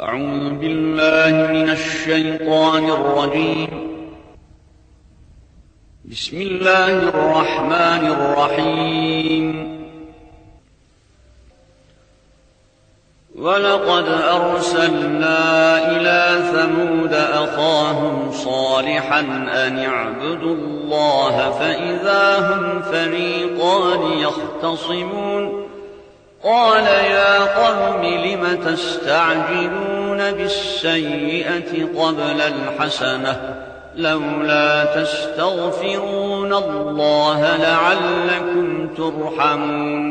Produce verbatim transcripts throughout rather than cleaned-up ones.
أعوذ بالله من الشيطان الرجيم. بسم الله الرحمن الرحيم. ولقد أرسلنا إلى ثمود أخاهم صالحا أن اعبدوا الله فإذا هم فريقان يختصمون قال يا قوم لم تستعجلون بالسيئة قبل الحسنة لولا تستغفرون الله لعلكم ترحمون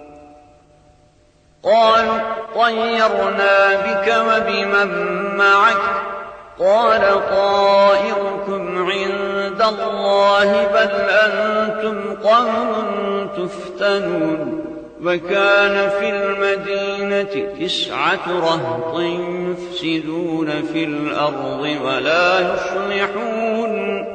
قالوا طيرنا بك وبمن معك قال طائركم عند الله بل أنتم قوم تفتنون وكان في المدينة تسعة رهط يفسدون في الأرض ولا يصلحون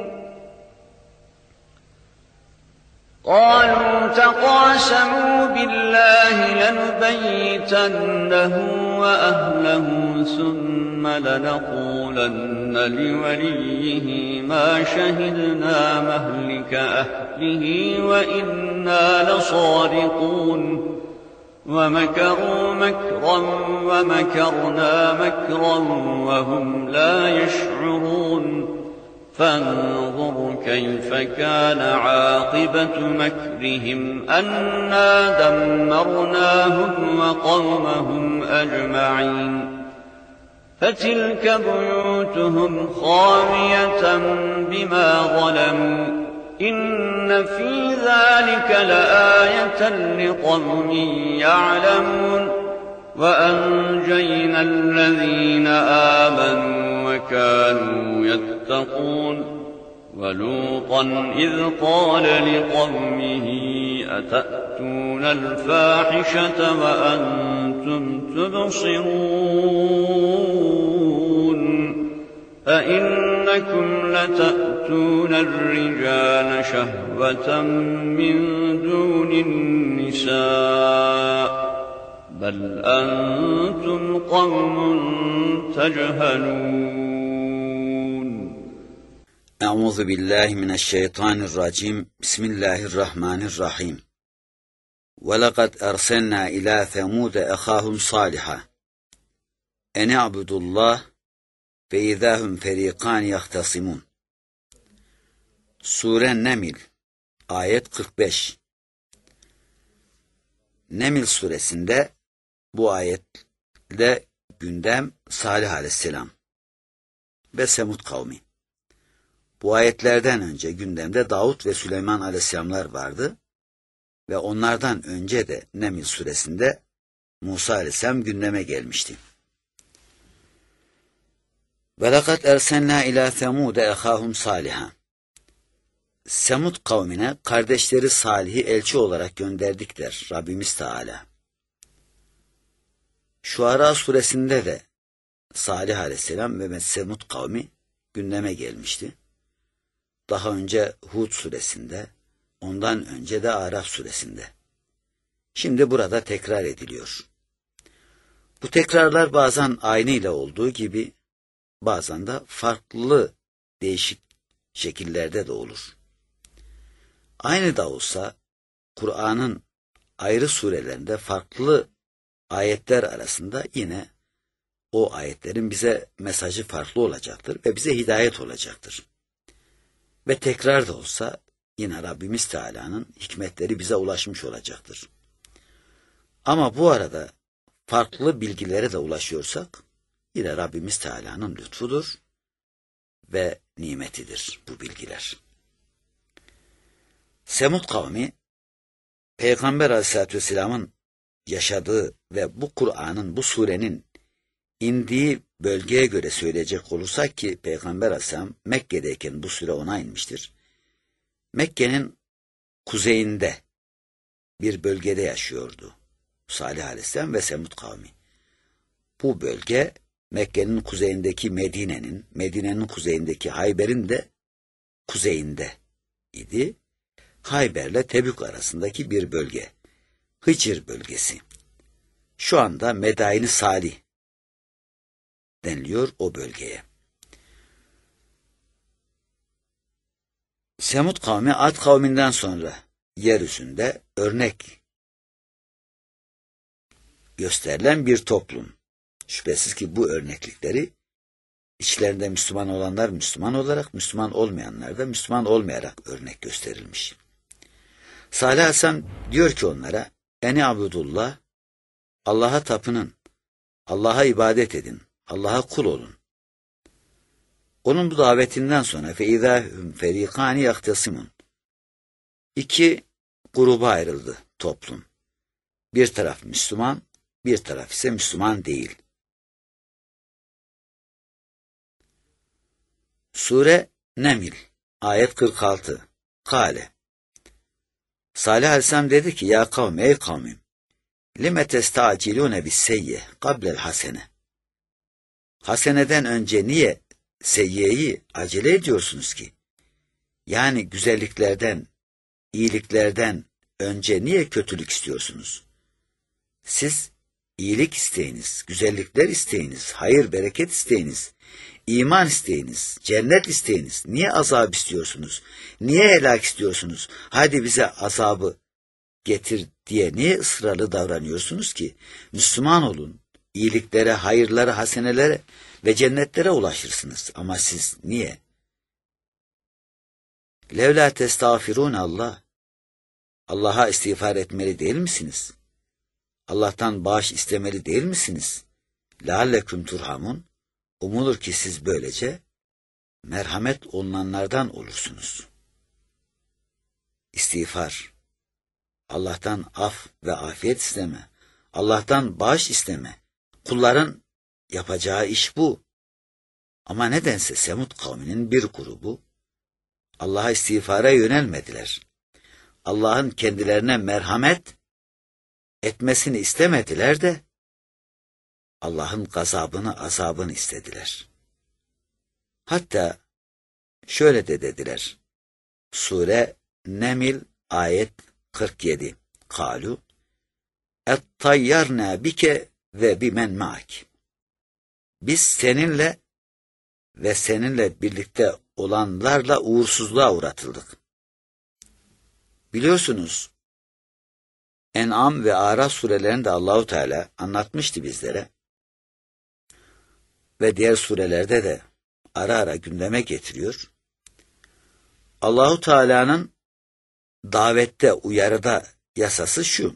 قالوا تقاسموا بالله لنبيتنه وأهله ثم لنقولن لوليه ما شهدنا مهلك أهله وإنا لصادقون ومكروا مكرا ومكرنا مكرا وهم لا يشعرون فانظر كيف كان عاقبة مكرهم أنا دمرناهم وقومهم أجمعين فتلك بيوتهم خاوية بما ظلموا إن في ذلك لآية لقوم يعلمون وأنجينا الذين آمنوا وكانوا يتقون ولوطا إذ قال لقومه أتأتون الفاحشة وأنتم تبصرون أئنكم لتأتون الرجال شهوة من دون النساء بل أنتم قوم تجهلون. أعوذ بالله من الشيطان الرجيم. بسم الله الرحمن الرحيم. ولقد أرسلنا إلى ثمود أخاهم صالحا أن اعبدوا الله فإذا هم فريقان يختصمون. Sure Neml ayet kırk beş. Neml suresinde bu ayette gündem Salih aleyhisselam ve Semud kavmi. Bu ayetlerden önce gündemde Davut ve Süleyman aleyhisselamlar vardı ve onlardan önce de Neml suresinde Musa aleyhisselam gündeme gelmişti. وَلَقَدْ اَرْسَلْنَا اِلَى ثَمُودَ اَخَاهُمْ صَالِحًا. Semud kavmine kardeşleri Salih'i elçi olarak gönderdik der Rabbimiz Teala. Şuara suresinde de Salih aleyhisselam ve Semud kavmi gündeme gelmişti. Daha önce Hud suresinde, ondan önce de Araf suresinde. Şimdi burada tekrar ediliyor. Bu tekrarlar bazen aynı ile olduğu gibi bazen de farklı değişik şekillerde de olur. Aynı da olsa Kur'an'ın ayrı surelerinde farklı ayetler arasında yine o ayetlerin bize mesajı farklı olacaktır ve bize hidayet olacaktır. Ve tekrar da olsa yine Rabbimiz Teala'nın hikmetleri bize ulaşmış olacaktır. Ama bu arada farklı bilgilere de ulaşıyorsak yine Rabbimiz Teala'nın lütfudur ve nimetidir bu bilgiler. Semud kavmi, Peygamber Aleyhisselatü Vesselam'ın yaşadığı ve bu Kur'an'ın, bu surenin indiği bölgeye göre söyleyecek olursak ki Peygamber Aleyhisselam Mekke'deyken bu sure ona inmiştir. Mekke'nin kuzeyinde bir bölgede yaşıyordu Salih Aleyhisselam ve Semud kavmi. Bu bölge Mekke'nin kuzeyindeki Medine'nin, Medine'nin kuzeyindeki Hayber'in de kuzeyinde idi. Hayber'le Tebük arasındaki bir bölge. Hicr bölgesi. Şu anda Medain-i Salih deniliyor o bölgeye. Semud kavmi Ad kavminden sonra yeryüzünde örnek gösterilen bir toplum. Şüphesiz ki bu örneklikleri içlerinde Müslüman olanlar Müslüman olarak, Müslüman olmayanlar da Müslüman olmayarak örnek gösterilmiş. Salih Aleyhisselam diyor ki onlara, Eni abudullah, Allah'a tapının, Allah'a ibadet edin, Allah'a kul olun. Onun bu davetinden sonra fe izâhum ferîkâni yahtesimun. İki gruba ayrıldı toplum. Bir taraf Müslüman, bir taraf ise Müslüman değil. Sure Neml, ayet kırk altı. Kale. Salih Aleyhisselam dedi ki, ya kavm, ey kavmim, lime testacilûne bis-seyye kablel hasene. Haseneden önce niye seyyeyi acele ediyorsunuz ki? Yani güzelliklerden, iyiliklerden önce niye kötülük istiyorsunuz? Siz iyilik isteyiniz, güzellikler isteyiniz, hayır bereket isteyiniz, iman isteyiniz, cennet isteyiniz. Niye azap istiyorsunuz? Niye helak istiyorsunuz? Hadi bize azabı getir diye niye ısrarlı davranıyorsunuz ki? Müslüman olun, iyiliklere, hayırlara, hasenelere ve cennetlere ulaşırsınız. Ama siz niye? Levla testağfirûne Allah. Allah'a istiğfar etmeli değil misiniz? Allah'tan bağış istemeli değil misiniz? Lealleküm turhamun. Umulur ki siz böylece merhamet olunanlardan olursunuz. İstiğfar, Allah'tan af ve afiyet isteme, Allah'tan bağış isteme. Kulların yapacağı iş bu. Ama nedense Semud kavminin bir grubu Allah'a istiğfara yönelmediler. Allah'ın kendilerine merhamet etmesini istemediler de Allah'ın gazabını, azabını istediler. Hatta şöyle de dediler. Sure Neml ayet kırk yedi. Kalu ettayyarna bike ve bimen ma'ak. Biz seninle ve seninle birlikte olanlarla uğursuzluğa uğratıldık. Biliyorsunuz, En'am ve Araf surelerinde Allahu Teala anlatmıştı bizlere ve diğer surelerde de ara ara gündeme getiriyor. Allahu Teala'nın davette, uyarıda yasası şu: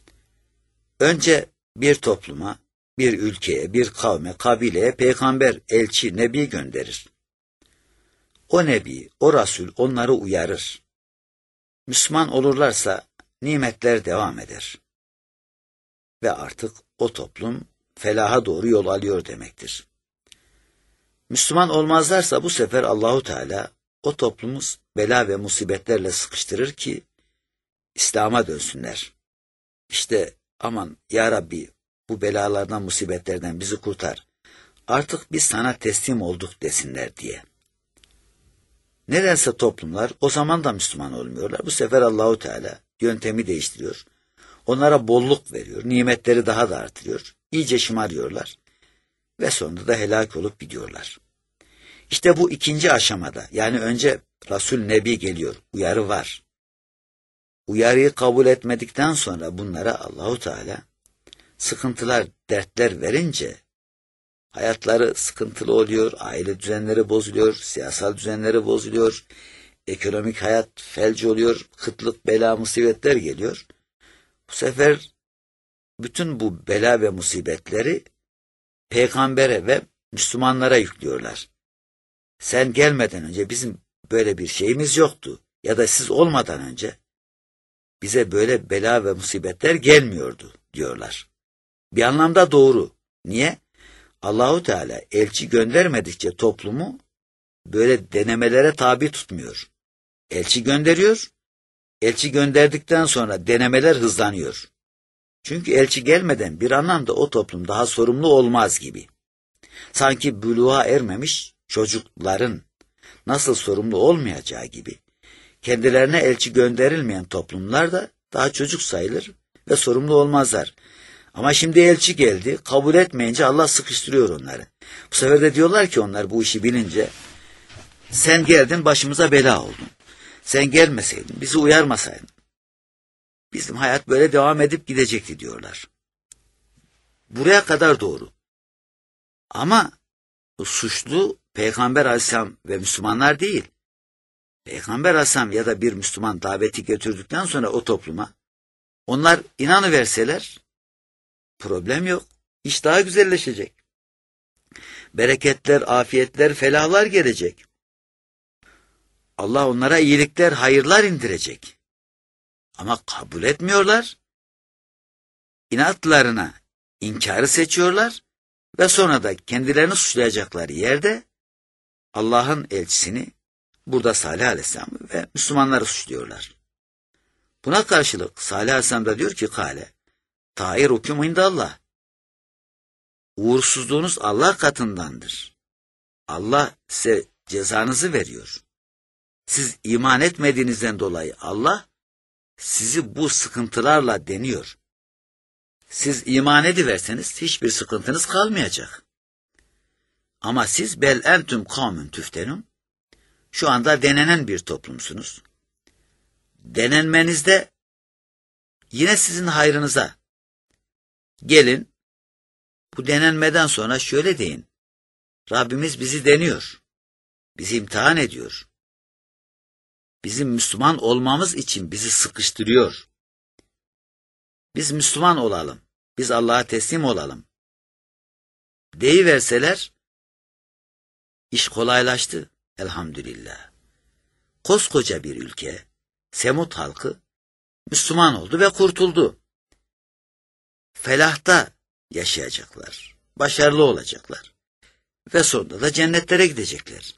önce bir topluma, bir ülkeye, bir kavme, kabileye peygamber, elçi, nebi gönderir. O nebi, o rasul onları uyarır. Müslüman olurlarsa nimetler devam eder. Ve artık o toplum felaha doğru yol alıyor demektir. Müslüman olmazlarsa bu sefer Allahu Teala o toplumu bela ve musibetlerle sıkıştırır ki İslam'a dönsünler. İşte aman ya Rabbi, bu belalardan, musibetlerden bizi kurtar. Artık biz sana teslim olduk desinler diye. Nedense toplumlar o zaman da Müslüman olmuyorlar. Bu sefer Allahu Teala yöntemi değiştiriyor. Onlara bolluk veriyor, nimetleri daha da artırıyor. İyice şımarıyorlar ve sonunda da helak olup gidiyorlar. İşte bu ikinci aşamada, yani önce Resul Nebi geliyor, uyarı var. Uyarıyı kabul etmedikten sonra bunlara Allahu Teala sıkıntılar, dertler verince hayatları sıkıntılı oluyor, aile düzenleri bozuluyor, siyasal düzenleri bozuluyor, ekonomik hayat felç oluyor, kıtlık, bela, musibetler geliyor. Bu sefer bütün bu bela ve musibetleri peygambere ve Müslümanlara yüklüyorlar. Sen gelmeden önce bizim böyle bir şeyimiz yoktu ya da siz olmadan önce bize böyle bela ve musibetler gelmiyordu diyorlar. Bir anlamda doğru. Niye? Allahu Teala elçi göndermedikçe toplumu böyle denemelere tabi tutmuyor. Elçi gönderiyor. Elçi gönderdikten sonra denemeler hızlanıyor. Çünkü elçi gelmeden bir anlamda o toplum daha sorumlu olmaz gibi. Sanki buluğa ermemiş çocukların nasıl sorumlu olmayacağı gibi kendilerine elçi gönderilmeyen toplumlar da daha çocuk sayılır ve sorumlu olmazlar. Ama şimdi elçi geldi, kabul etmeyince Allah sıkıştırıyor onları. Bu sefer de diyorlar ki onlar bu işi bilince, sen geldin başımıza bela oldun. Sen gelmeseydin, bizi uyarmasaydın, bizim hayat böyle devam edip gidecekti diyorlar. Buraya kadar doğru. Ama suçlu Peygamber Aleyhisselam ve Müslümanlar değil. Peygamber Aleyhisselam ya da bir Müslüman daveti götürdükten sonra o topluma, onlar inanıverseler, problem yok. İş daha güzelleşecek. Bereketler, afiyetler, felahlar gelecek. Allah onlara iyilikler, hayırlar indirecek. Ama kabul etmiyorlar. İnatlarına inkarı seçiyorlar ve sonra da kendilerini suçlayacakları yerde Allah'ın elçisini, burada Salih Aleyhisselam ve Müslümanları suçluyorlar. Buna karşılık Salih Aleyhisselam da diyor ki kale, tairukum indallah. Uğursuzluğunuz Allah katındandır. Allah size cezanızı veriyor. Siz iman etmediğinizden dolayı Allah sizi bu sıkıntılarla deniyor. Siz iman ediverseniz hiçbir sıkıntınız kalmayacak. Ama siz bel entüm kavmün tüftenun, şu anda denenen bir toplumsunuz. Denenmenizde yine sizin hayrınıza. Gelin, bu denenmeden sonra şöyle deyin. Rabbimiz bizi deniyor. Bizi imtihan ediyor. Bizim Müslüman olmamız için bizi sıkıştırıyor. Biz Müslüman olalım. Biz Allah'a teslim olalım. Deyiverseler, iş kolaylaştı elhamdülillah. Koskoca bir ülke, Semud halkı Müslüman oldu ve kurtuldu. Felahta yaşayacaklar, başarılı olacaklar ve sonunda da cennetlere gidecekler.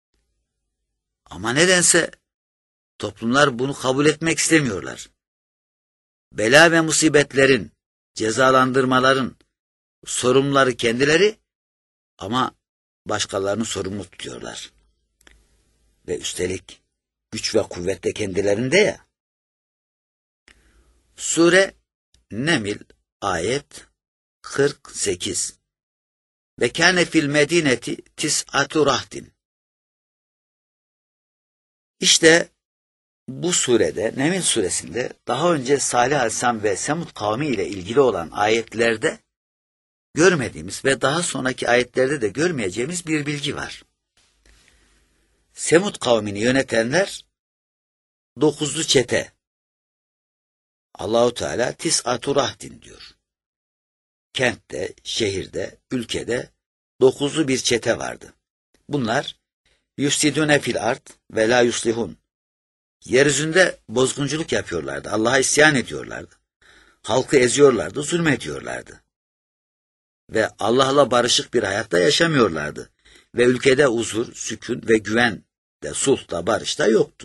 Ama nedense toplumlar bunu kabul etmek istemiyorlar. Bela ve musibetlerin, cezalandırmaların sorumluları kendileri ama başkalarını sorumlu tutuyorlar. Ve üstelik güç ve kuvvet de kendilerinde ya. Sure Neml ayet kırk sekiz. Ve kâne fil medineti tis'atu rahdin. İşte bu surede, Neml suresinde daha önce Salih Aleyhisselam ve Semud kavmi ile ilgili olan ayetlerde görmediğimiz ve daha sonraki ayetlerde de görmeyeceğimiz bir bilgi var. Semud kavmini yönetenler dokuzlu çete. Allahu Teala tis'atu rahdin diyor. Kentte, şehirde, ülkede dokuzlu bir çete vardı. Bunlar yufsidune fil ard ve la yuslihun. Yeryüzünde bozgunculuk yapıyorlardı. Allah'a isyan ediyorlardı. Halkı eziyorlardı, zulmediyorlardı. Ve Allah'la barışık bir hayatta yaşamıyorlardı. Ve ülkede huzur, sükun ve güven de, sulh da, barış da yoktu.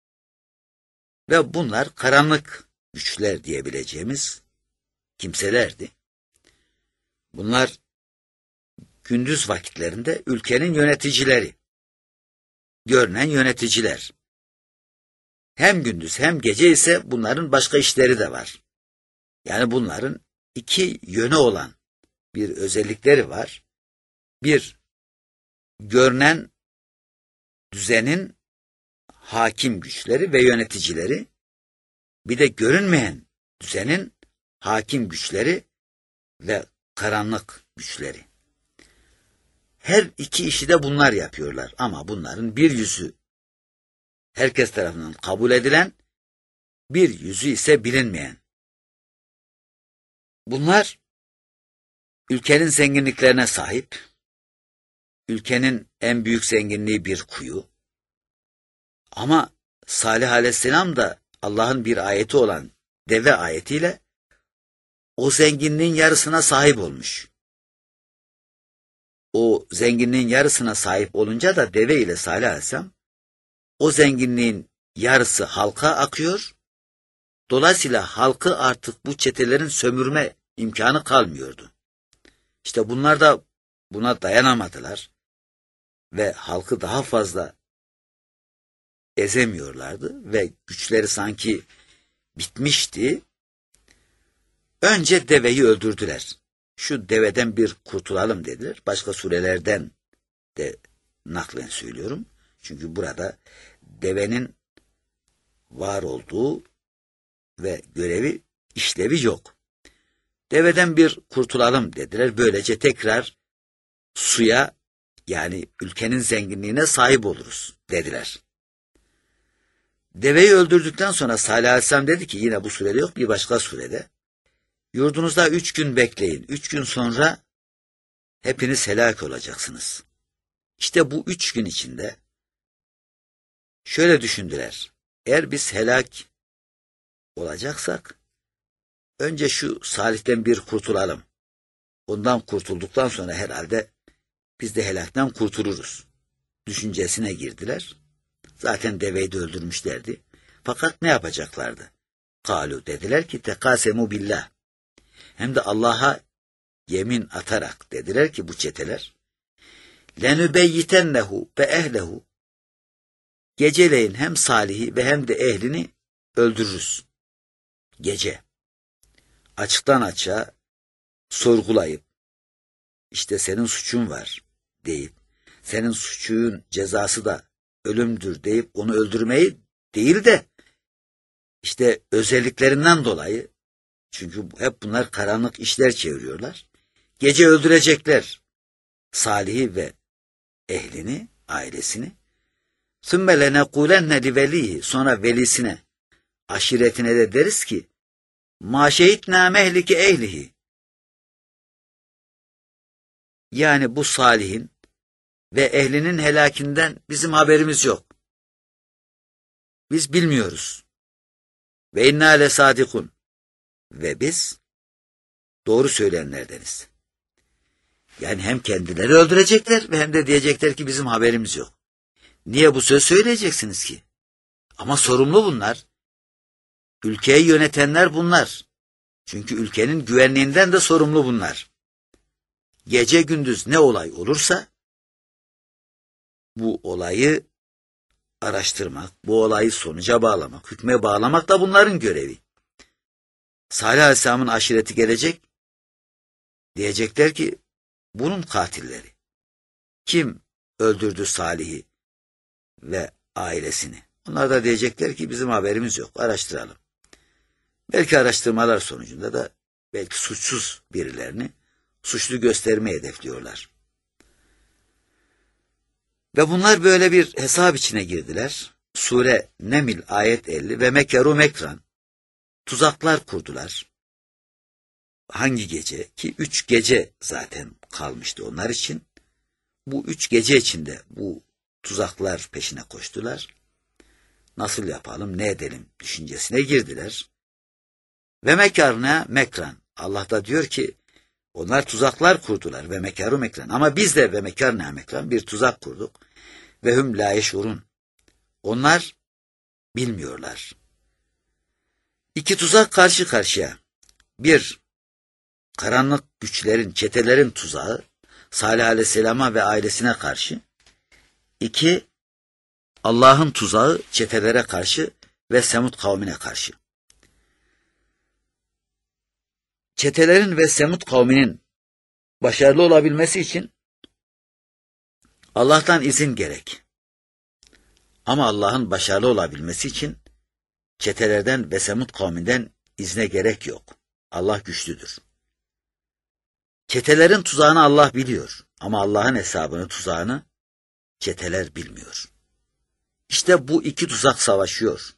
Ve bunlar karanlık güçler diyebileceğimiz kimselerdi. Bunlar gündüz vakitlerinde ülkenin yöneticileri, görünen yöneticiler. Hem gündüz hem gece ise bunların başka işleri de var. Yani bunların iki yönü olan bir özellikleri var. Bir, görünen düzenin hakim güçleri ve yöneticileri, bir de görünmeyen düzenin hakim güçleri ve karanlık güçleri. Her iki işi de bunlar yapıyorlar ama bunların bir yüzü herkes tarafından kabul edilen, bir yüzü ise bilinmeyen. Bunlar ülkenin zenginliklerine sahip, ülkenin en büyük zenginliği bir kuyu. Ama Salih Aleyhisselam da Allah'ın bir ayeti olan deve ayetiyle o zenginliğin yarısına sahip olmuş. O zenginliğin yarısına sahip olunca da deve ile Salih Aleyhisselam o zenginliğin yarısı halka akıyor. Dolayısıyla halkı artık bu çetelerin sömürme imkanı kalmıyordu. İşte bunlar da buna dayanamadılar ve halkı daha fazla ezemiyorlardı ve güçleri sanki bitmişti. Önce deveyi öldürdüler. Şu deveden bir kurtulalım dediler. Başka surelerden de naklen söylüyorum. Çünkü burada devenin var olduğu ve görevi, işlevi yok. Deveden bir kurtulalım dediler. Böylece tekrar suya, yani ülkenin zenginliğine sahip oluruz dediler. Deveyi öldürdükten sonra Salih Aleyhisselam dedi ki, yine bu surede yok, bir başka surede, yurdunuzda üç gün bekleyin. Üç gün sonra hepiniz helak olacaksınız. İşte bu üç gün içinde şöyle düşündüler. Eğer biz helak olacaksak önce şu Salih'ten bir kurtulalım. Ondan kurtulduktan sonra herhalde biz de helaktan kurtuluruz düşüncesine girdiler. Zaten deveyi de öldürmüşlerdi. Fakat ne yapacaklardı? Kalu, dediler ki, tekasemu billah. Hem de Allah'a yemin atarak dediler ki bu çeteler, lenübeyyitennehu ve ehlehu, geceleyin hem Salih'i ve hem de ehlini öldürürüz. Gece. Açıktan açığa sorgulayıp, işte senin suçun var deyip, senin suçun cezası da ölümdür deyip onu öldürmeyi değil de, işte özelliklerinden dolayı, çünkü hep bunlar karanlık işler çeviriyorlar, gece öldürecekler Salih'i ve ehlini, ailesini. ثُمَّ لَنَقُولَنَّ لِوَلِيهِ, sonra velisine, aşiretine de deriz ki, مَا شَهِدْنَا مَهْلِكِ ehlihi, yani bu Salih'in ve ehlinin helakinden bizim haberimiz yok. Biz bilmiyoruz. Ve inna lesadikun, ve biz doğru söyleyenlerdeniz. Yani hem kendileri öldürecekler ve hem de diyecekler ki bizim haberimiz yok. Niye bu söz söyleyeceksiniz ki? Ama sorumlu bunlar. Ülkeyi yönetenler bunlar. Çünkü ülkenin güvenliğinden de sorumlu bunlar. Gece gündüz ne olay olursa bu olayı araştırmak, bu olayı sonuca bağlamak, hükme bağlamak da bunların görevi. Salih Aleyhisselam'ın aşireti gelecek, diyecekler ki bunun katilleri. Kim öldürdü Salih'i ve ailesini? Onlar da diyecekler ki bizim haberimiz yok, araştıralım. Belki araştırmalar sonucunda da belki suçsuz birilerini suçlu göstermeyi hedefliyorlar. Ve bunlar böyle bir hesap içine girdiler. Sure Neml ayet elli, ve mekeru mekran, tuzaklar kurdular. Hangi gece? Ki üç gece zaten kalmıştı onlar için. Bu üç gece içinde bu tuzaklar peşine koştular. Nasıl yapalım, ne edelim düşüncesine girdiler. Ve mekarna mekran. Allah da diyor ki onlar tuzaklar kurdular ve mekaru mekran. Ama biz de ve mekarna mekran bir tuzak kurduk. Ve hüm la yeşurun. Onlar bilmiyorlar. İki tuzak karşı karşıya. Bir, karanlık güçlerin, çetelerin tuzağı Salih Aleyhisselam'a ve ailesine karşı. İki, Allah'ın tuzağı çetelere karşı ve Semud kavmine karşı. Çetelerin ve Semud kavminin başarılı olabilmesi için Allah'tan izin gerek. Ama Allah'ın başarılı olabilmesi için çetelerden ve Semud kavminden izne gerek yok. Allah güçlüdür. Çetelerin tuzağını Allah biliyor ama Allah'ın hesabını, tuzağını çeteler bilmiyor. İşte bu iki tuzak savaşıyor.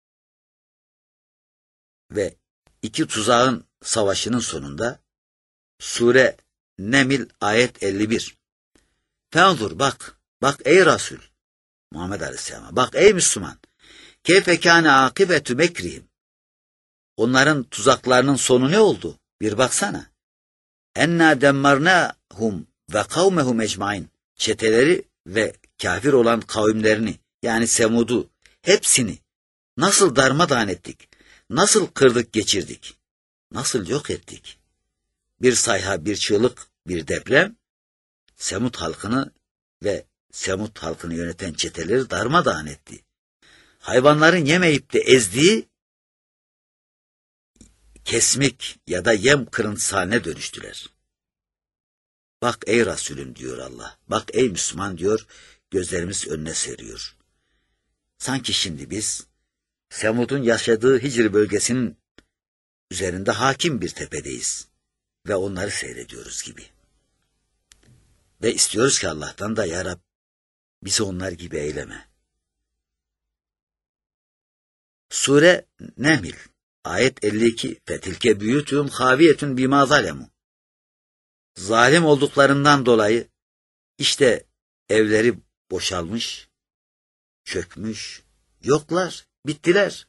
Ve iki tuzağın savaşının sonunda Sure Neml ayet elli bir. Fenzur, bak, bak ey Resul Muhammed Aleyhisselam'a, bak ey Müslüman. Keyfe kâne âkibetü mekrihim. Onların tuzaklarının sonu ne oldu? Bir baksana. Enna demmarnâhum ve kavmehum ecmain. Çeteleri ve kafir olan kavimlerini, yani Semud'u, hepsini nasıl darmadağın ettik? Nasıl kırdık geçirdik? Nasıl yok ettik? Bir sayha, bir çığlık, bir deprem Semud halkını ve Semud halkını yöneten çeteleri darmadağın etti. Hayvanların yemeyip de ezdiği kesmik ya da yem kırıntısı haline dönüştüler. Bak ey Resulüm diyor Allah. Bak ey Müslüman diyor, gözlerimiz önüne seriyor. Sanki şimdi biz Semud'un yaşadığı Hicr bölgesinin üzerinde hakim bir tepedeyiz ve onları seyrediyoruz gibi. Ve istiyoruz ki Allah'tan da ya Rab bizi onlar gibi eyleme. Sure Neml ayet elli iki fetilke büyütüm haviyetün bima zalemu. Zalim olduklarından dolayı işte evleri boşalmış, çökmüş, yoklar, bittiler.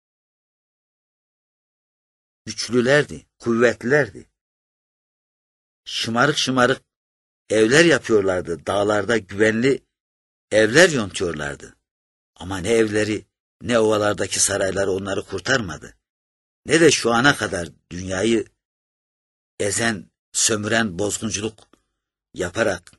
Güçlülerdi, kuvvetlilerdi. Şımarık şımarık evler yapıyorlardı, dağlarda güvenli evler yontuyorlardı. Ama ne evleri, ne ovalardaki sarayları onları kurtarmadı. Ne de şu ana kadar dünyayı ezen, sömüren bozgunculuk yaparak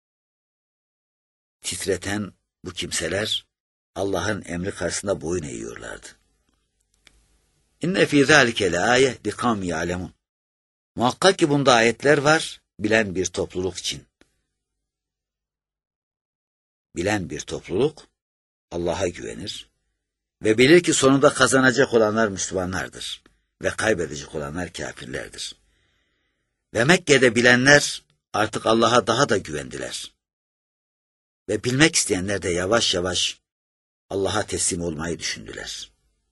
titreten bu kimseler Allah'ın emri karşısında boyun eğiyorlardı. İnne fî zâlike leâye likavmin ya'lemûn. Muhakkak ki bunda ayetler var, bilen bir topluluk için. Bilen bir topluluk Allah'a güvenir ve bilir ki sonunda kazanacak olanlar Müslümanlardır ve kaybedecek olanlar kâfirlerdir. Ve Mekke'de bilenler artık Allah'a daha da güvendiler. Ve bilmek isteyenler de yavaş yavaş Allah'a teslim olmayı düşündüler.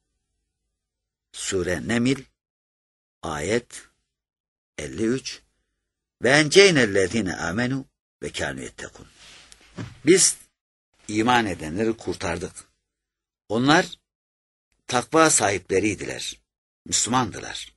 Sure Neml ayet elli üç ve enceynellezine amenu ve kânû yettekûn. Biz iman edenleri kurtardık. Onlar takva sahipleriydiler, Müslümandılar.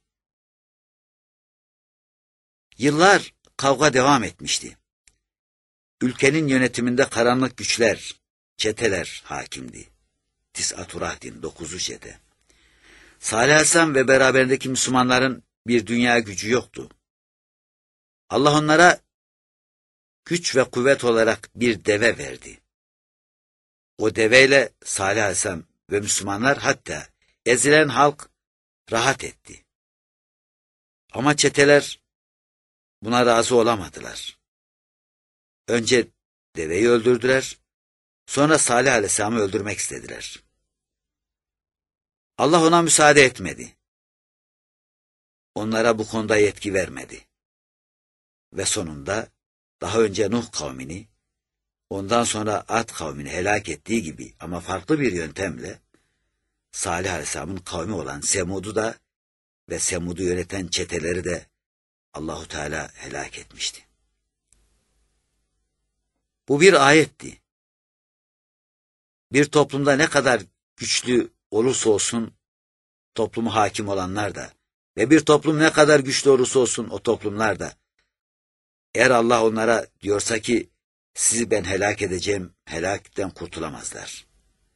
Yıllar kavga devam etmişti. Ülkenin yönetiminde karanlık güçler, çeteler hakimdi. Tis'at-ı Rahdin, dokuzu çete. Salih Aleyhisselam ve beraberindeki Müslümanların bir dünya gücü yoktu. Allah onlara güç ve kuvvet olarak bir deve verdi. O deveyle Salih Aleyhisselam ve Müslümanlar, hatta ezilen halk rahat etti. Ama çeteler buna razı olamadılar. Önce deveyi öldürdüler, sonra Salih Aleyhisselam'ı öldürmek istediler. Allah ona müsaade etmedi. Onlara bu konuda yetki vermedi. Ve sonunda daha önce Nuh kavmini, ondan sonra Ad kavmini helak ettiği gibi ama farklı bir yöntemle Salih Aleyhisselam'ın kavmi olan Semud'u da ve Semud'u yöneten çeteleri de Allahu Teala helak etmişti. Bu bir ayetti. Bir toplumda ne kadar güçlü olursa olsun toplumu hakim olanlar da ve bir toplum ne kadar güçlü olursa olsun o toplumlar da, eğer Allah onlara diyorsa ki sizi ben helak edeceğim, helakten kurtulamazlar.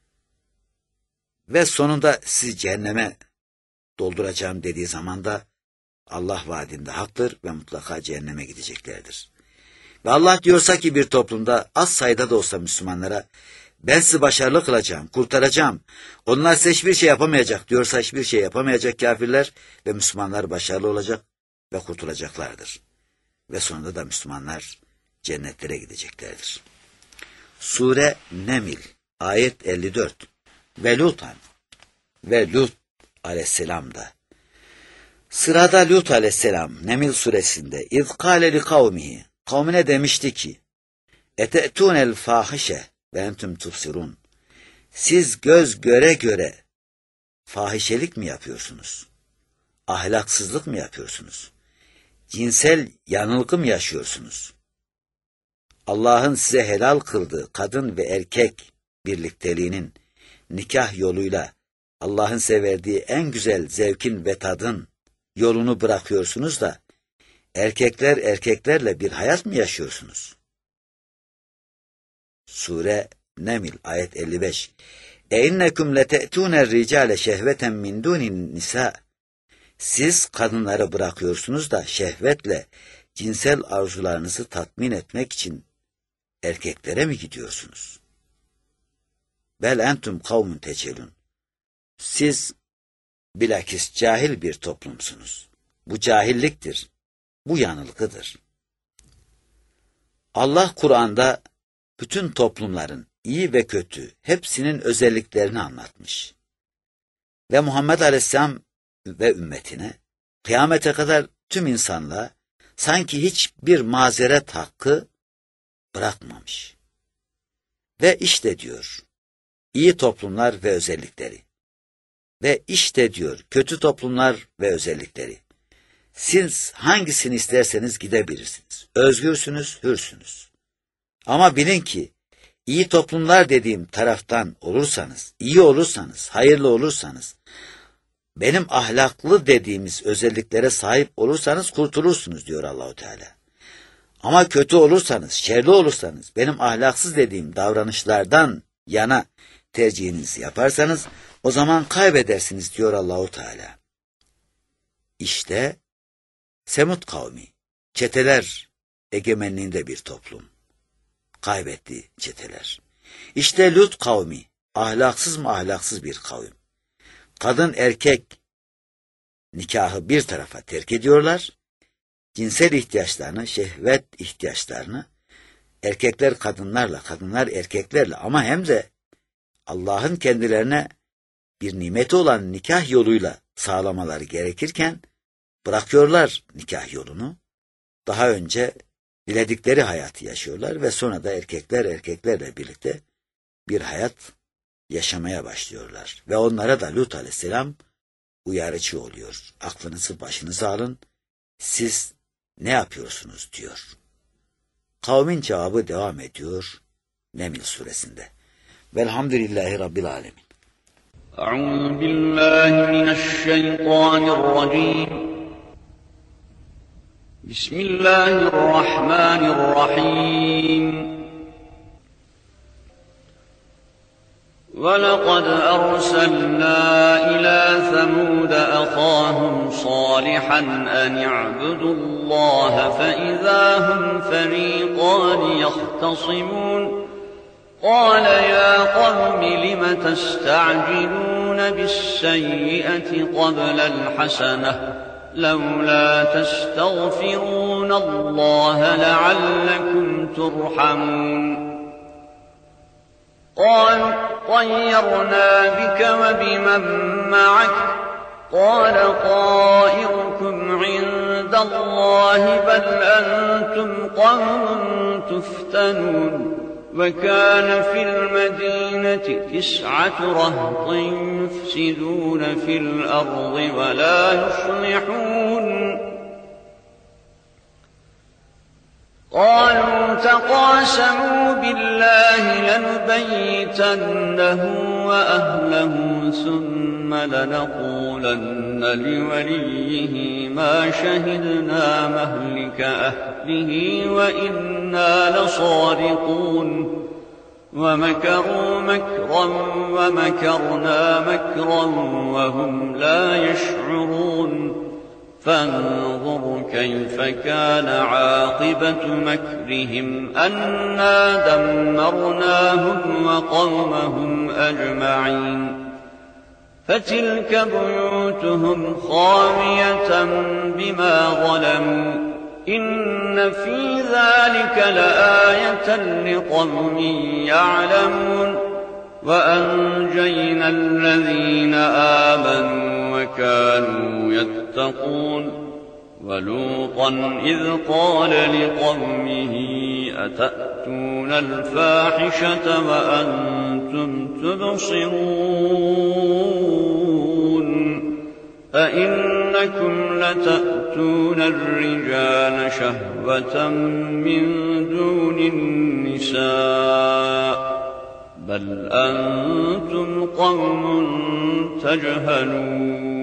Ve sonunda sizi cehenneme dolduracağım dediği zaman da Allah vaadinde haktır ve mutlaka cehenneme gideceklerdir. Ve Allah diyorsa ki bir toplumda az sayıda da olsa Müslümanlara ben sizi başarılı kılacağım, kurtaracağım. Onlar size hiçbir şey yapamayacak diyorsa hiçbir şey yapamayacak kafirler ve Müslümanlar başarılı olacak ve kurtulacaklardır. Ve sonunda da Müslümanlar cennetlere gideceklerdir. Sure Neml ayet elli dört ve Lutan ve Lut aleyhisselam da. Sırada Lut aleyhisselam Neml suresinde İz kâle li kavmihi, kavmine demişti ki ete'tûnel fâhişe ve entüm tubsirun. Siz göz göre göre fahişelik mi yapıyorsunuz? Ahlaksızlık mı yapıyorsunuz? Cinsel yanılgı mı yaşıyorsunuz? Allah'ın size helal kıldığı kadın ve erkek birlikteliğinin nikah yoluyla Allah'ın size verdiği en güzel zevkin ve tadın yolunu bırakıyorsunuz da erkekler erkeklerle bir hayat mı yaşıyorsunuz? Sure Neml ayet elli beş. E innekum lete'tûner ricale şehveten min dûnin nisa. Siz kadınları bırakıyorsunuz da şehvetle cinsel arzularınızı tatmin etmek için erkeklere mi gidiyorsunuz? Bel entum kavmun tecelun. Siz bilakis cahil bir toplumsunuz. Bu cahilliktir, bu yanılgıdır. Allah Kur'an'da bütün toplumların iyi ve kötü hepsinin özelliklerini anlatmış. Ve Muhammed Aleyhisselam ve ümmetine kıyamete kadar tüm insanlığa sanki hiçbir mazeret hakkı bırakmamış. Ve işte diyor, iyi toplumlar ve özellikleri. Ve işte diyor, kötü toplumlar ve özellikleri. Siz hangisini isterseniz gidebilirsiniz. Özgürsünüz, hürsünüz. Ama bilin ki, iyi toplumlar dediğim taraftan olursanız, iyi olursanız, hayırlı olursanız, benim ahlaklı dediğimiz özelliklere sahip olursanız kurtulursunuz diyor Allahu Teala. Ama kötü olursanız, şerli olursanız, benim ahlaksız dediğim davranışlardan yana tercihinizi yaparsanız, o zaman kaybedersiniz diyor Allahu Teala. İşte Semud kavmi, çeteler egemenliğinde bir toplum. Kaybetti çeteler. İşte Lut kavmi, ahlaksız mı ahlaksız bir kavim. Kadın erkek nikahı bir tarafa terk ediyorlar. Cinsel ihtiyaçlarını, şehvet ihtiyaçlarını erkekler kadınlarla, kadınlar erkeklerle ama hem de Allah'ın kendilerine bir nimeti olan nikah yoluyla sağlamaları gerekirken bırakıyorlar nikah yolunu. Daha önce diledikleri hayatı yaşıyorlar ve sonra da erkekler erkeklerle birlikte bir hayat yaşamaya başlıyorlar. Ve onlara da Lut Aleyhisselam uyarıcı oluyor. Aklınızı başınıza alın, siz ne yapıyorsunuz diyor. Kavmin cevabı devam ediyor Neml suresinde. Velhamdülillahi Rabbil Alemin. Euzu billahi mineşşeytanirracim. Bismillahirrahmanirrahim. وَلَقَدْ أَرْسَلْنَا إِلَى ثَمُودَ أَخَاهُمْ صَالِحًا أَنِ اعْبُدُوا اللَّهَ فَإِذَا هُمْ فَرِيقَانِ يَخْتَصِمُونَ قَالَ يَا قَوْمِ لِمَ تَسْتَعْجِلُونَ بِالسَّيِّئَةِ قَبْلَ الْحَسَنَةِ لَوْلَا تَسْتَغْفِرُونَ اللَّهَ لَعَلَّكُمْ تُرْحَمُونَ قالوا طيرنا بك وبمن معك قال طائركم عند الله بل أنتم قوم تفتنون وكان في المدينة تسعة رهط يفسدون في الأرض ولا يصلحون قالوا تقاسموا بالله لنبيتنه وأهله ثم لنقولن لوليه ما شهدنا مهلك أهله وإنا لصادقون ومكروا مكرا ومكرنا مكرا وهم لا يشعرون فانظر كيف كان عاقبة مكرهم أنا دمرناهم وقومهم أجمعين فتلك بيوتهم خاوية بما ظلموا إن في ذلك لآية لقوم يعلمون وأنجينا الذين آمنوا وكانوا يتقون ولوطا إذ قال لقومه أتأتون الفاحشة وأنتم تبصرون أئنكم لتأتون الرجال شهوة من دون النساء بل أنتم قوم تجهلون